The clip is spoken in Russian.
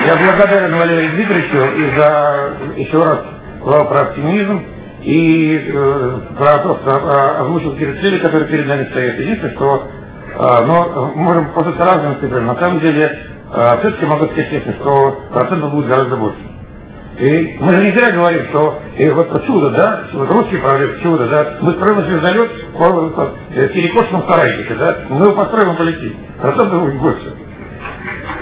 Я благодарен Валерию Дмитриевичу и за еще раз сказал про оптимизм и про то, что озвучил какие-то цели, которые перед нами стоят. Единственное, что но можем пользоваться разными цифрами. На самом деле, все-таки могу сказать честно, что процентов будет гораздо больше. И мы же не зря говорим, что вот чудо, да, вот русский прорыв, чудо, да, мы строим звездолет в перекошенном сарайчике, да, мы его построим и полетим. Процентов будет больше.